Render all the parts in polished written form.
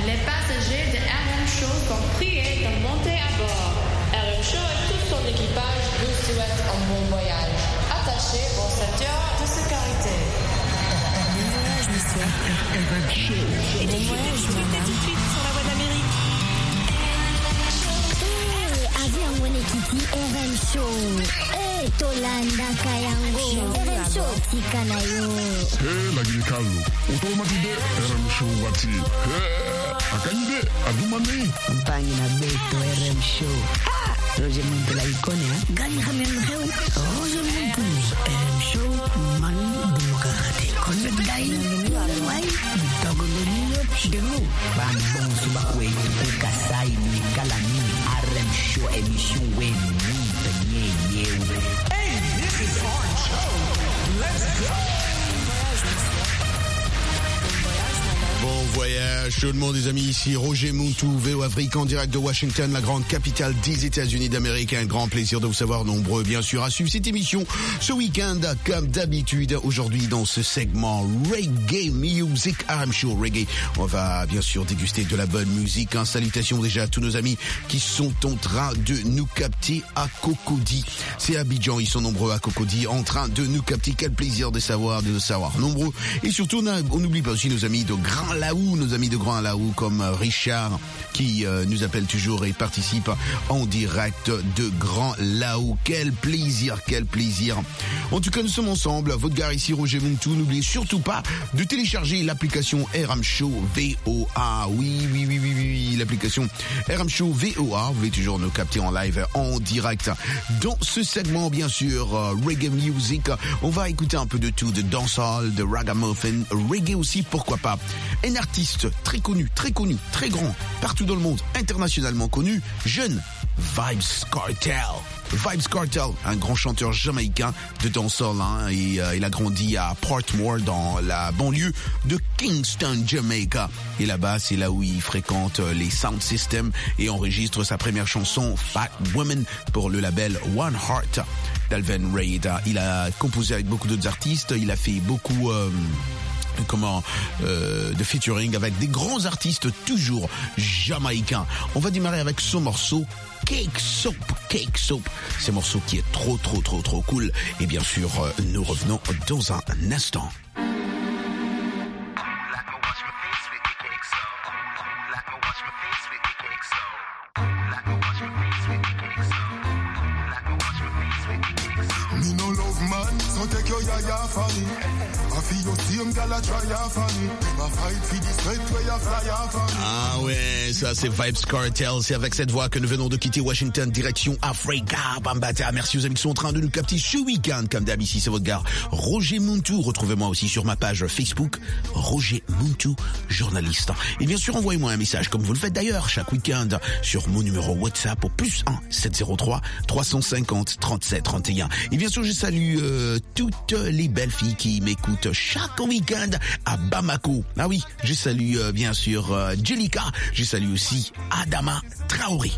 Les passagers de RM Show sont priés de monter à bord. RM Show et tout son équipage vous souhaitent un bon voyage. Attachez vos ceintures de sécurité. Bon voyage, monsieur. RM Show. Et bon voyage, maman. Tout de suite sur la voie d'Amérique. Avion Wenekiti RM Show. Tolanda Kayango. RM Show Tikanayo. Lagi Carlo. Automatide RM Show wati. Akanyide adumani. Mpani na Beto RM Show. Roger Muntu la icône, hein? Gani Hamel Roger Muntu RM Show. Man Democratic. Convent Dai. Wai. Togolonio. Dego. Bambon Subakwe. Kasai. Kalani. RM Show. Émission Wen. Hey, this is RM Show. Let's go. Bon voyage tout le monde les amis, ici Roger Muntu, VO Afrique en direct de Washington, la grande capitale des États-Unis d'Amérique. Un grand plaisir de vous savoir nombreux bien sûr à suivre cette émission ce week-end comme d'habitude. Aujourd'hui dans ce segment Reggae Music, RM Show Reggae, on va bien sûr déguster de la bonne musique. Salutations déjà à tous nos amis qui sont en train de nous capter à Cocody. C'est Abidjan, ils sont nombreux à Cocody en train de nous capter. Quel plaisir de savoir nombreux. Et surtout on n'oublie pas aussi nos amis de Grand Laou, nos amis de Grand Laou comme Richard qui nous appelle toujours et participe en direct de Grand Laou. Quel plaisir. En tout cas, nous sommes ensemble. Votre gars ici, Roger Muntu. N'oubliez surtout pas de télécharger l'application RM Show VOA. Oui, l'application RM Show VOA. Vous pouvez toujours nous capter en live, en direct. Dans ce segment, bien sûr, Reggae Music, on va écouter un peu de tout, de dancehall, de ragamuffin, reggae aussi, pourquoi pas. Un artiste très connu, très grand, partout dans le monde, internationalement connu, jeune, Vybz Kartel, un grand chanteur jamaïcain de dancehall, hein, et il a grandi à Portmore dans la banlieue de Kingston, Jamaica. Et là-bas, c'est là où il fréquente les sound systems et enregistre sa première chanson, Fat Woman, pour le label One Heart d'Alvin Reid. Il a composé avec beaucoup d'autres artistes, il a fait beaucoup de featuring avec des grands artistes toujours jamaïcains. On va démarrer avec son morceau Cake Soap. C'est un morceau qui est trop cool. Et bien sûr, nous revenons dans un instant. Me no love man, so take your yaya for me. I feel your same gal a try for me. Ma fight for this sweat where you fly for me. Ah ouais, ça c'est Vybz Kartel. C'est avec cette voix que nous venons de quitter Washington, direction Africa. Bambata. Merci aux amis qui sont en train de nous capter ce week-end. Comme d'hab, ici c'est votre gars Roger Muntu. Retrouvez-moi aussi sur ma page Facebook, Roger Muntu, journaliste. Et bien sûr, envoyez-moi un message, comme vous le faites d'ailleurs chaque week-end, sur mon numéro WhatsApp au +1 703 350 37 31. Et bien sûr, je salue toutes les belles filles qui m'écoutent chaque week-end à Bamako. Ah oui, je salue bien sûr Jelika. Je salue aussi Adama Traoré.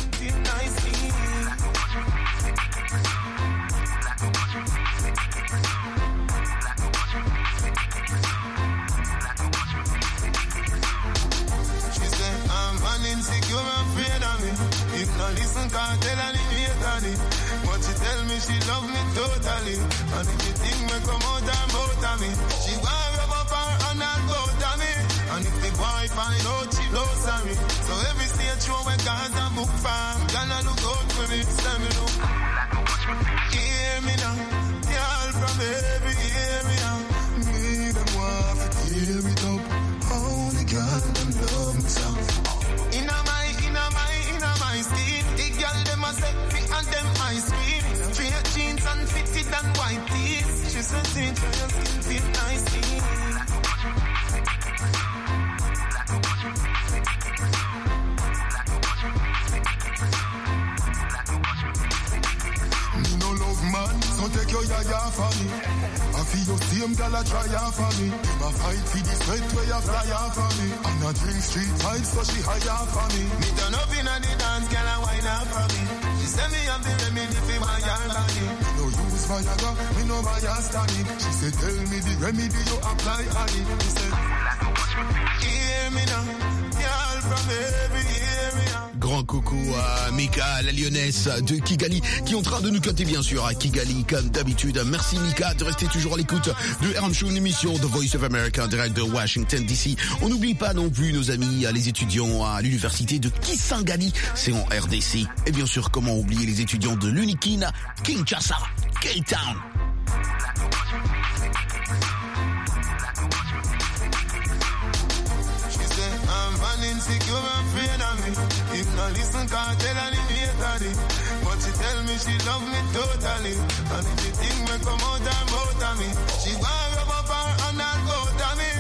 She love me totally, and if you think me come out and out of me, she want rub up her and all bout of me, and if the boy find out she loves me, so every stage show when God's a book farm, gonna look out for me, send me look. Hear me now, y'all from every hear me now, me them want to hear it up, only God them love me so. In my skin, the girl them a set me and them ice cream. Straight jeans and fitted and white tees. She said, "Think for your skin feel nicely." Me no love man, so take your yaya for me. I feel your same gal a try for me. My fight for this sweat where you fly for me. I'm not drink street vibes, so she higher for me. Me turn up in the dance, gal a wine up for me. She say me have the remedy for my young body. No use Viagra, me no buy a tonic. She said, tell me the remedy you apply on it. He said, hear me now, yeah. coucou à Mika, la lyonnaise de Kigali, qui est en train de nous capter bien sûr à Kigali comme d'habitude. Merci Mika de rester toujours à l'écoute de RM Show, une émission de Voice of America en direct de Washington DC. On n'oublie pas non plus nos amis, les étudiants à l'université de Kisangani, c'est en RDC. Et bien sûr, comment oublier les étudiants de l'Unikina, Kinshasa, K-Town. Insecure and afraid of me. If not listen, can't tell her the hate it. But she tell me she love me totally. And if you think me come out and bout of me, she gonna rub up her hand and go to me.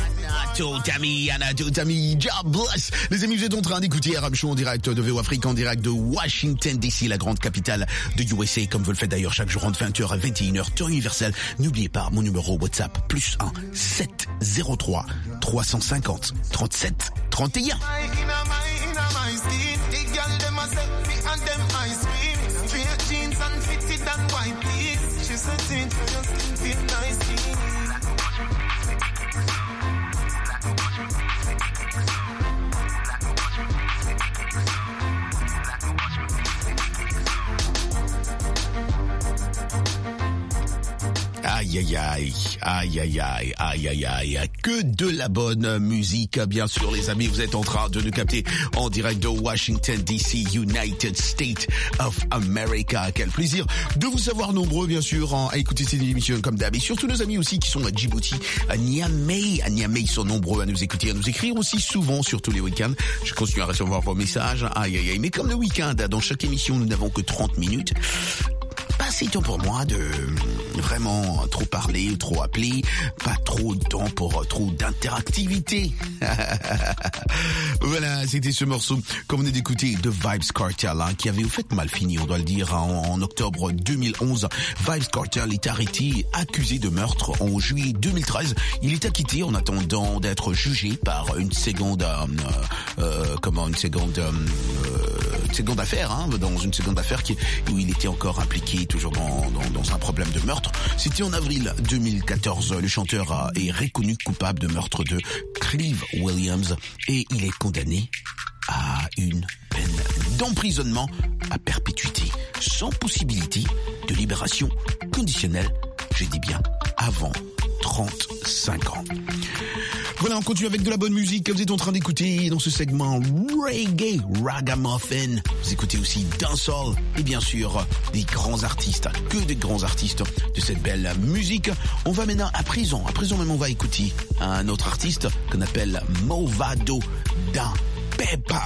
Totami, God bless. Les amis, vous êtes en train d'écouter RM Show en direct de VO Afrique, en direct de Washington DC, la grande capitale de USA, comme vous le faites d'ailleurs chaque jour entre 20h à 21h, temps universel. N'oubliez pas mon numéro WhatsApp, +1 703 350 37 31. Aïe, que de la bonne musique, bien sûr les amis, vous êtes en train de nous capter en direct de Washington DC, United States of America. Quel plaisir de vous savoir nombreux, bien sûr, à écouter cette émission comme d'hab, et surtout nos amis aussi qui sont à Djibouti, à Niamey, ils sont nombreux à nous écouter, à nous écrire aussi souvent, surtout les week-ends. Je continue à recevoir vos messages, mais comme le week-end, dans chaque émission, nous n'avons que 30 minutes. Pas assez de temps pour moi de vraiment trop parler, trop appeler, pas trop de temps pour trop d'interactivité. Voilà, c'était ce morceau qu'on venait d'écouter de Vybz Kartel, qui avait au fait mal fini, on doit le dire, en octobre 2011. Vybz Kartel est arrêté, accusé de meurtre en juillet 2013. Il est acquitté en attendant d'être jugé par une seconde affaire, dans une seconde affaire où il était encore impliqué toujours dans un problème de meurtre. C'était en avril 2014. Le chanteur est reconnu coupable de meurtre de Clive Williams et il est condamné à une peine d'emprisonnement à perpétuité, sans possibilité de libération conditionnelle, je dis bien avant 35 ans. Voilà, on continue avec de la bonne musique que vous êtes en train d'écouter dans ce segment Reggae Ragamuffin. Vous écoutez aussi Dancehall et bien sûr des grands artistes, que des grands artistes de cette belle musique. On va maintenant à présent même on va écouter un autre artiste qu'on appelle Movado da Pepa.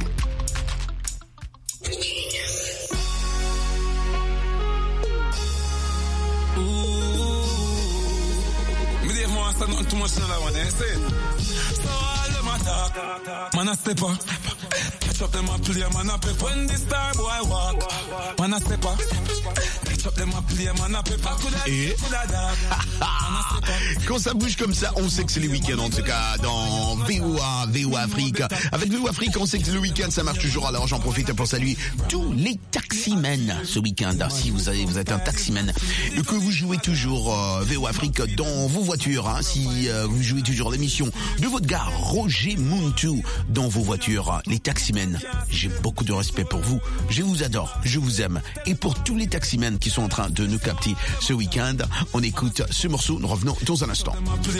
Not too much another one, eh? Say it. So all them attack, man a step up. Catch up them a play, man a pep. When the star boy walk, man a step up. Catch up them a play, man a pep. Et quand ça bouge comme ça, on sait que c'est les week-ends, en tout cas dans VOA Afrique. Avec VOA Afrique, on sait que le week-end ça marche toujours. Alors j'en profite pour saluer tous les taximens ce week-end. Si vous êtes un taximan et que vous jouez toujours VOA Afrique dans vos voitures, si vous jouez toujours l'émission de votre gars Roger Muntu dans vos voitures, les taximens, j'ai beaucoup de respect pour vous. Je vous adore, je vous aime. Et pour tous les taximens qui sont en train de nous capter ce week-end, on écoute ce morceau. Nous revenons dans un instant.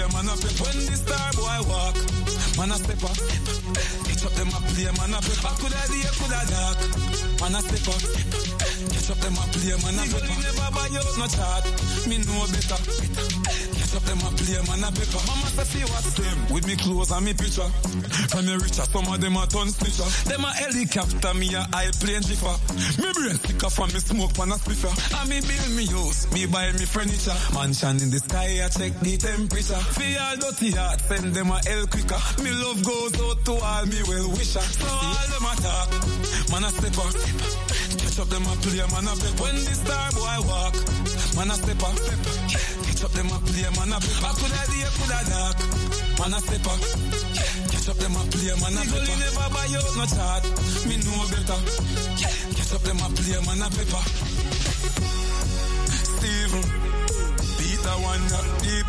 Up them a play, man a paper. Mama say see what's them with me clothes and me picture. From me richer, some of them a ton snitcher. Them a helicopter, me a airplane jiffer. Me brain sicker from me smoke pan a spliffer. And me build me house, me buy me furniture. Mansion in the sky, I check the temperature. For all dirty heart, send them a hell quicker. Me love goes out to all me well wisher. So all them a talk, man a step up. Catch up them a play, man a pep. When the star boy walk, man a step up. Catch up them a play, man a pep. Coulda day, coulda dark, man a step up. Catch up them a play, man a pep. Nigga never buy out no chart, me know better. Catch up them a play, man a pep. Steven, Peter Wonder, deep,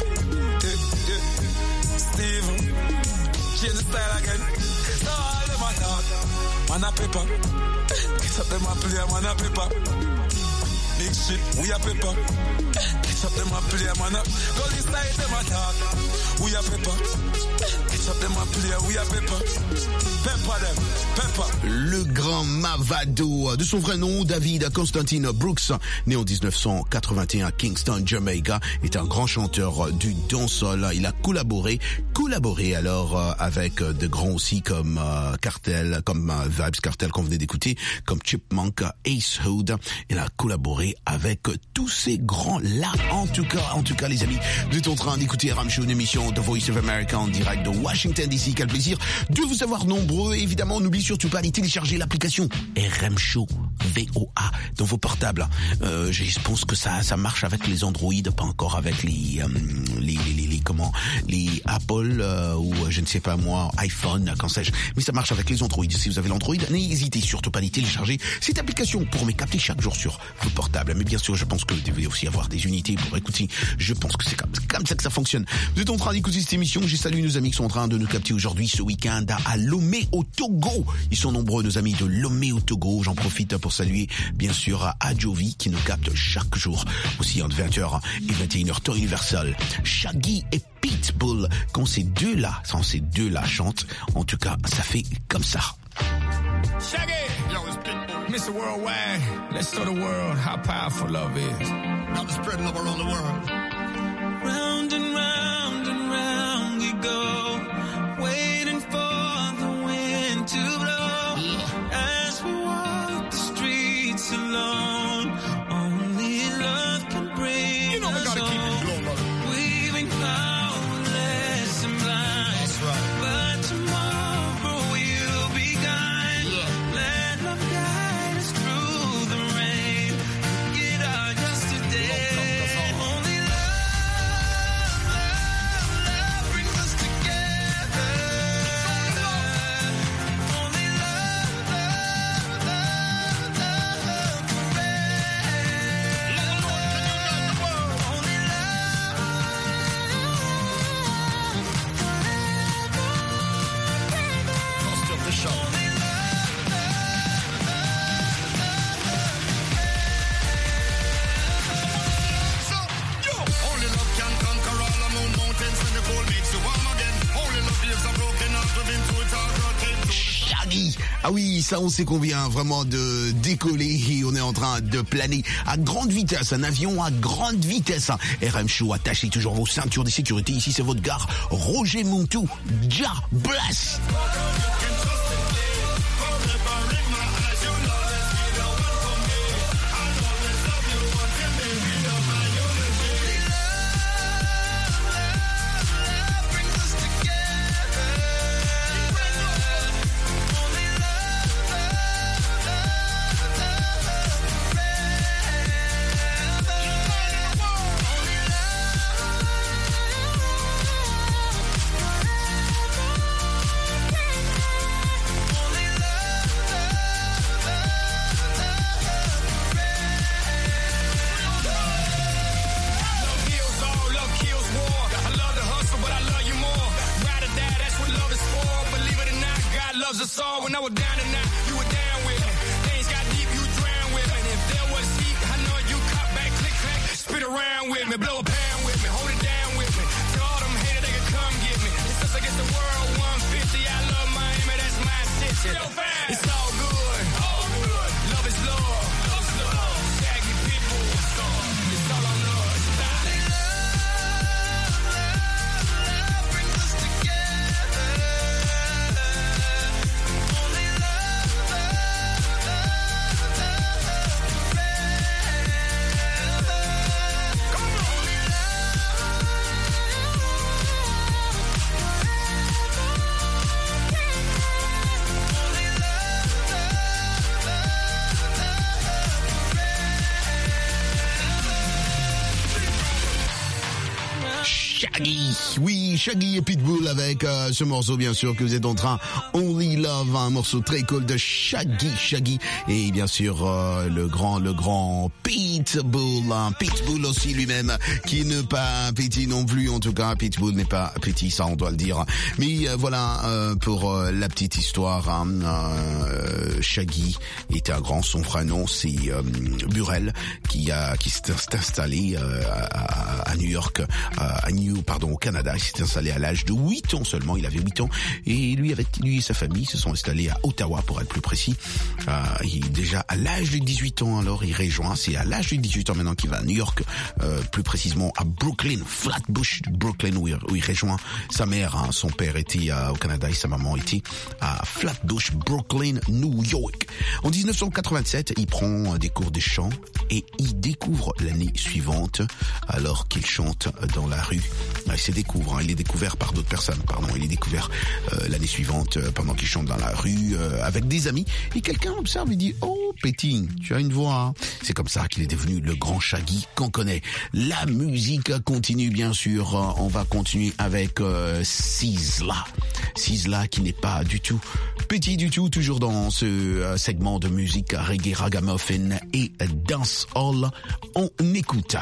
Steven, change the style again. So all them a talk. man a pepper. Catch up them a player, man a pepper. Big shit, we a pepper. Catch up them a player, man a. Go inside them a talk. We a pepper. Catch up them a player, we a pepper. Pepper them, pepper. Le grand Mavado, de son vrai nom, David Constantine Brooks, né en 1981 à Kingston, Jamaica, est un grand chanteur du dancehall. Il a collaboré alors avec de grands aussi comme Cartel, comme Vybz Kartel qu'on venait d'écouter, comme Chipmunk, Ace Hood. Il a collaboré avec tous ces grands-là. En tout cas, les amis, vous êtes en train d'écouter RM Show, une émission de Voice of America en direct de Washington DC. Quel plaisir de vous avoir nombreux. Évidemment, n'oubliez surtout pas de télécharger l'application RM Show VOA dans vos portables. Je pense que ça marche avec les Android, pas encore avec les Apple ou je ne sais pas moi, iPhone, quand sais-je. Mais ça marche avec les Android. Si vous avez l'Android, n'hésitez surtout pas à télécharger cette application pour me capter chaque jour sur vos portables. Mais bien sûr, je pense que vous devez aussi avoir des unités pour écouter. Je pense que c'est comme ça que ça fonctionne. Vous êtes en train d'écouter cette émission. J'ai salué nos amis qui sont en train de nous capter aujourd'hui, ce week-end, à Lomé, au Togo. Ils sont nombreux, nos amis de Lomé, au Togo. J'en profite pour saluer, bien sûr, Adjovi, qui nous capte chaque jour, aussi entre 20h et 21h, temps universel. Shaggy et Pitbull, quand ces deux-là chantent, en tout cas, ça fait comme ça. Shaggy! Yo, it's Pitbull. Mr. Worldwide, let's show the world how powerful love is. Now we're spreading love around the world. Round and round and round we go, waiting for the wind to blow. Yeah. As we walk the streets alone, only love can bring you know we gotta us keep it low, brother. We've been powerless and blind. That's right. But tomorrow we'll be kind. Yeah. Let love guide us through the rain. Forget our yesterday. Only love brings us together. Only love Shaggy. Ah oui, ça on sait qu'on vient vraiment de décoller et on est en train de planer à grande vitesse, un avion à grande vitesse. RM Show, attachez toujours vos ceintures de sécurité. Ici c'est votre gare, Roger Montou, Ja Bless. Loves us all. When I was down and out, you were down with me. Things got deep, you drowned with me. And if there was heat, I know you cut back, click, clack, spit around with me, blow a pound with me, hold it down with me. To all them haters, they can come get me. It's us against the world, 150. I love Miami, that's my city. It's all good. All good. Love is love. Love is love. Shaggy people. It's all on us. love brings us together. Only love Shaggy et Pitbull avec ce morceau bien sûr que vous êtes en train, Only Love, un morceau très cool de Shaggy et bien sûr le grand Pitbull, Pitbull aussi lui-même qui n'est pas petit non plus, en tout cas Pitbull n'est pas petit, ça on doit le dire, mais voilà pour la petite histoire, Shaggy était un grand, son vrai nom c'est Burrell qui s'est installé à New York, au Canada. Il s'est installé à l'âge de 8 ans seulement, il avait 8 ans, et lui et sa famille se sont installés à Ottawa pour être plus précis. Déjà à l'âge de 18 ans, alors il rejoint, c'est à l'âge de 18 ans maintenant qu'il va à New York, plus précisément à Brooklyn, Flatbush, Brooklyn, où il rejoint sa mère, son père était au Canada et sa maman était à Flatbush, Brooklyn, New York. En 1987, il prend des cours de chant et il découvre l'année suivante, alors qu'il chante dans la rue, il est découvert par d'autres personnes, il est découvert l'année suivante pendant qu'il chante dans la rue avec des amis, et quelqu'un observe et dit « Oh, Petit, tu as une voix hein ». C'est comme ça qu'il est devenu le grand Shaggy qu'on connaît. La musique continue bien sûr, on va continuer avec Sizzla qui n'est pas du tout petit du tout, toujours dans ce segment de musique reggae, ragamuffin et dancehall. On écoute.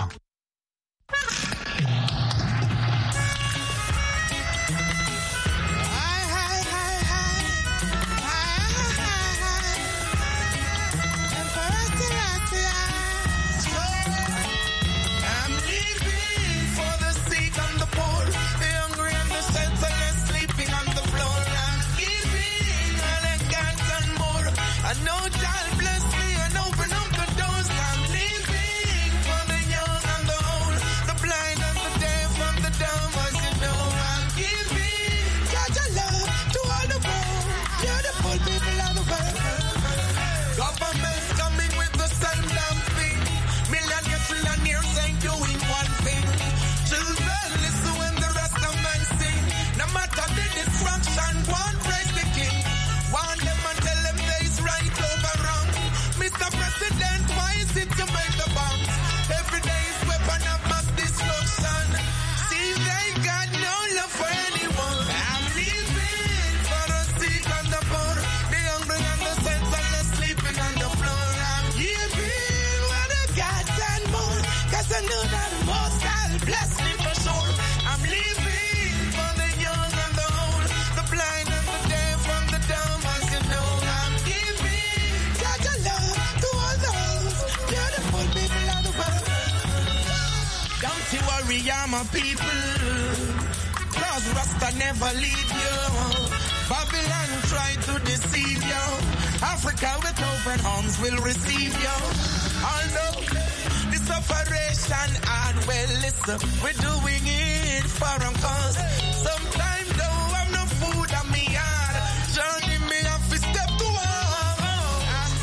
My people, cause Rasta never leave you. Babylon try to deceive you. Africa with open arms will receive you. Although this operation hard, well listen, we're doing it for a cause. Sometimes though I'm no food on me yard, journey me have to step to walk. I'm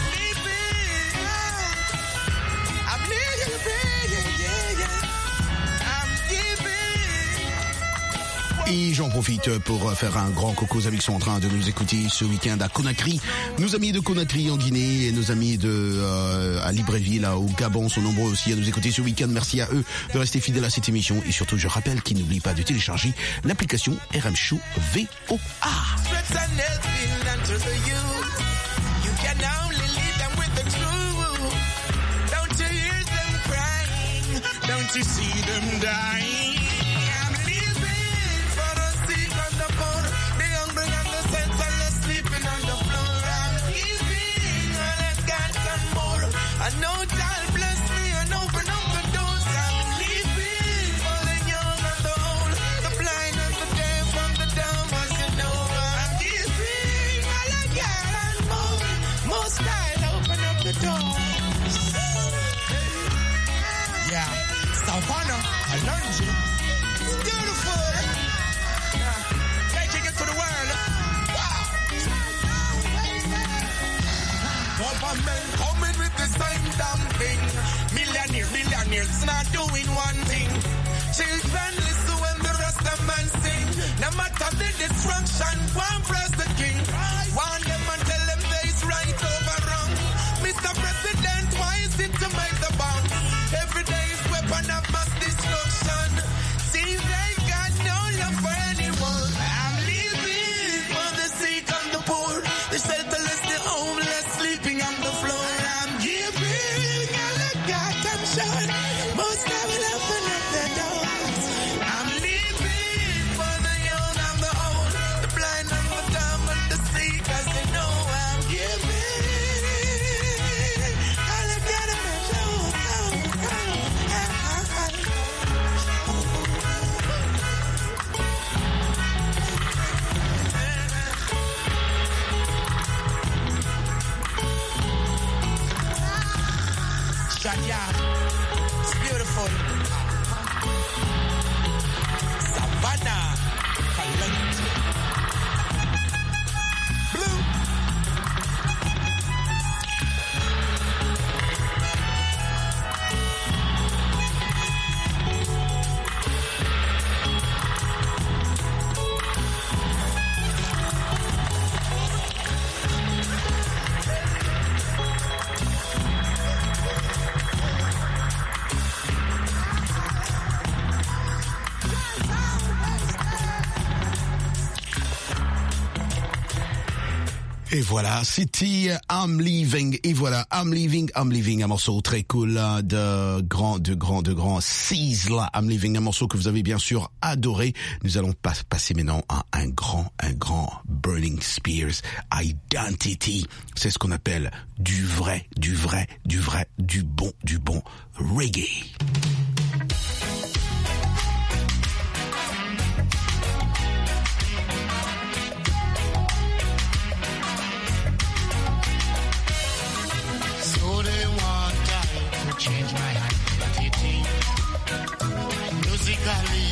living, yeah. Et j'en profite pour faire un grand coucou aux amis qui sont en train de nous écouter ce week-end à Conakry. Nos amis de Conakry en Guinée et nos amis à Libreville, au Gabon, sont nombreux aussi à nous écouter ce week-end. Merci à eux de rester fidèles à cette émission. Et surtout, je rappelle qu'ils n'oublient pas de télécharger l'application RM Show VOA. Don't you see them dying? I know God bless me and open up the doors. I'm leaving for the young and the old, the blind and the deaf and the dumb, as you know. I'm giving all I got and more. Most I'll open up the doors. Yeah, Savannah, I learned you. It's beautiful. Taking it to the world. Wow. Government coming with the same damn thing. Millionaires not doing one thing. Children listen when the rest of man sing. No matter the destruction, one press the king. Warn them and tell them there is right over wrong. Mr. President, why is it to make the bomb? Every day is weapon of mass destruction. See, they got no love for Et voilà, c'était I'm Leaving. Et voilà, I'm Leaving, un morceau très cool de grand Sizzla. I'm Leaving, un morceau que vous avez bien sûr adoré. Nous allons passer maintenant à un grand Burning Spears, Identity. C'est ce qu'on appelle du bon reggae. Change my identity musically.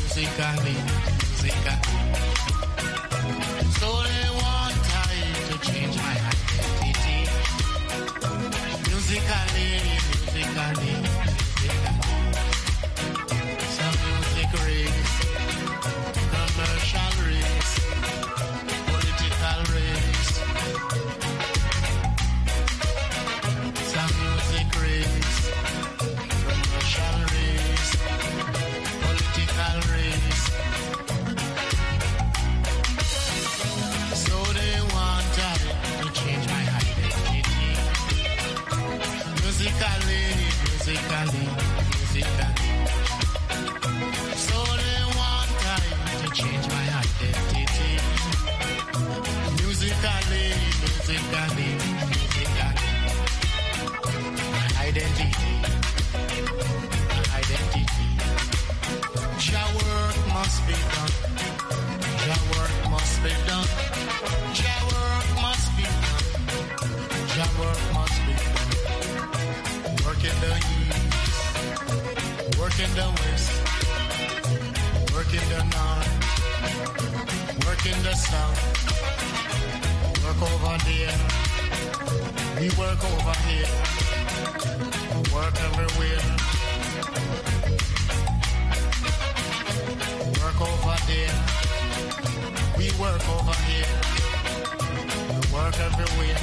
So they want time to change my identity musically. Some music race, commercial race, political race. Some music race, commercial race, political race. So they want to change my identity musically. So they want to change my identity musically. My identity. Your work must be done. Your work must be done. Your work must be done. Your work must be done. Work in the east, work in the west, work in the north, work in the south. Work over there, we work over here. Work everywhere. Work over there. We work over here. We work everywhere.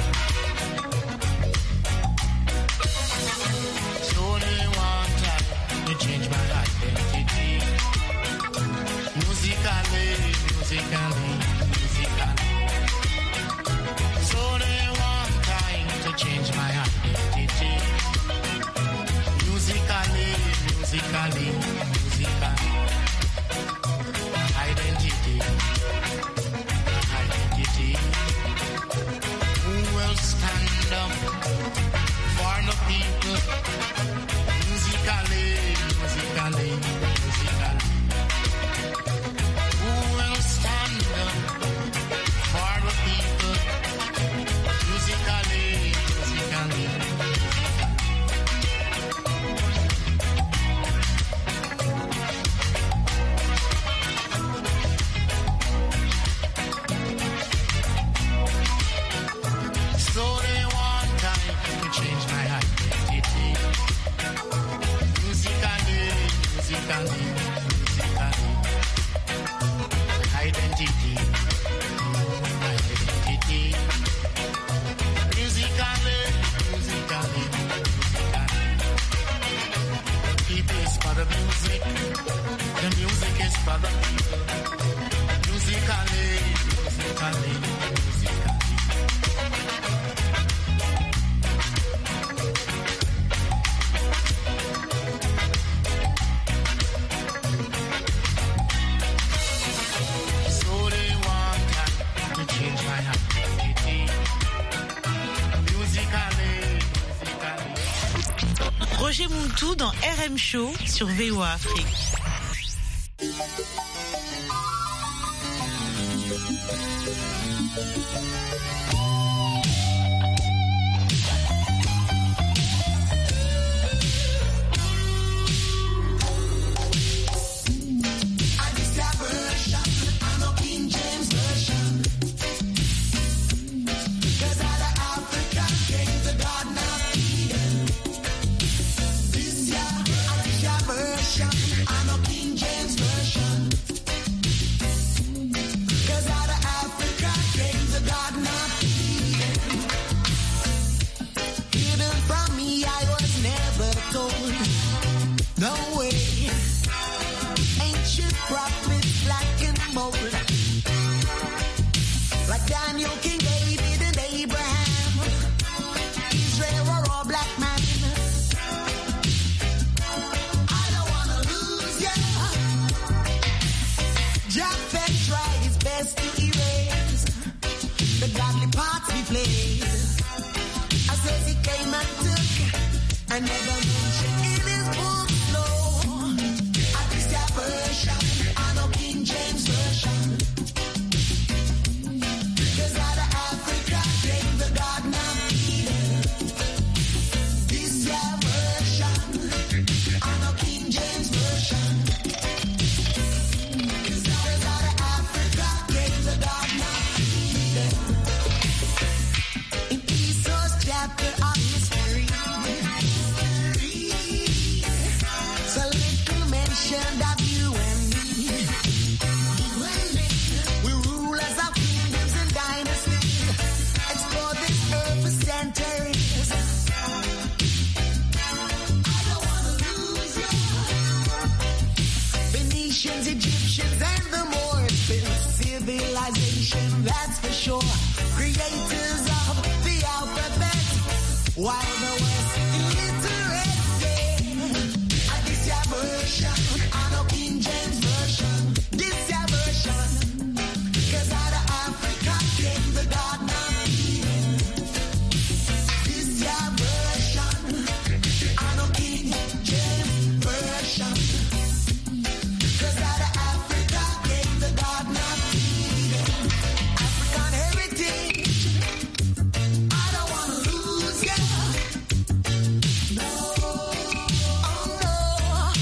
So they want to change my identity musically. So they want time to change my identity musically. Identity. Who will stand up for the people musically. Who will stand up for the people musically. So they want time to change my identity musically. Identity. Musically. The people is for the music. The music is for the people. Musically. So they want to change my identity musically. Roger Montou dans RM Show sur VOA Afrique. Like Daniel King, baby, I never mentioned in his book, no. I this their version, I know King James version. Cause out of Africa came the garden of Eden. This their version, I know King James version. Cause out of Africa came the garden of Eden. In Esau's chapter of history, so little mentioned of you and me. We rulers of kingdoms and dynasties, explore this earth for centuries. I don't wanna lose you. Phoenicians, Egyptians, and the Moors built civilization, that's for sure. Creators of the alphabet, while the West illiterate. I this your version, I know King James version. This your version, cause out of Africa came the garden of Eden. This your version, I know King James version. Cause out of Africa came the garden of Eden. African heritage, I don't wanna lose ya. No, oh no.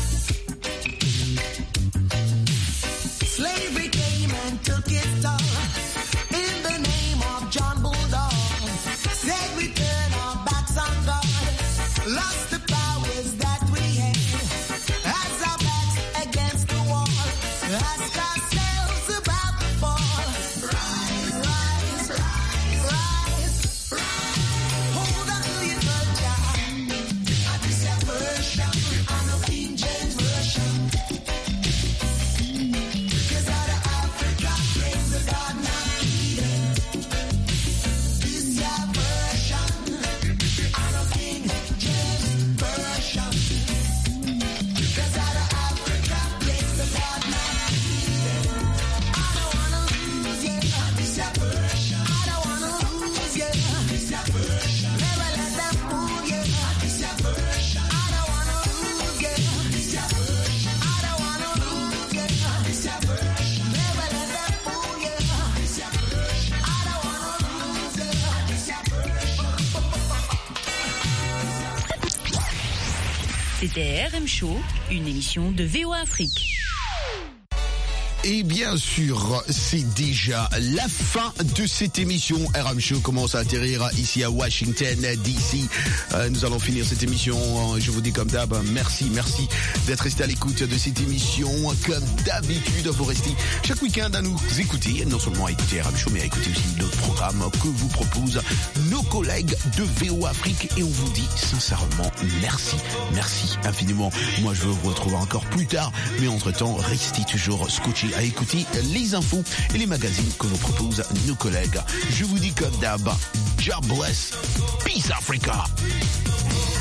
Slavery came and took its toll in the name of John Bulldog. Said we turn our backs on God, lost the powers that we had, has our backs against the wall, ask ourselves about the fall. Rise, rise, rise, rise, rise. Hold on to your culture. I this your version, I know King James version. Cause out of Africa came the garden of Eden. This your version, I know King James version. Cause out of Africa came the garden of Eden. I don't wanna lose you. This your version. I don't wanna lose you. This your version. Never let them fool you. This your version. I don't wanna lose you. This your version. I don't wanna lose you. This your version. Never let them fool you. This your version. I don't wanna lose you. This your version. C'était RM Show, une émission de VOA Afrique. Et bien sûr, c'est déjà la fin de cette émission. RM Show commence à atterrir ici à Washington, D.C. Nous allons finir cette émission. Je vous dis comme d'hab, merci d'être resté à l'écoute de cette émission. Comme d'habitude, vous restez chaque week-end à nous écouter. Non seulement à écouter RM Show, mais à écouter aussi d'autres programmes que vous proposent nos collègues de VOA Afrique. Et on vous dit sincèrement merci infiniment. Moi, je veux vous retrouver encore plus tard. Mais entre-temps, restez toujours scotchés à écouter les infos et les magazines que vous proposent nos collègues. Je vous dis comme d'hab, God bless, peace Africa.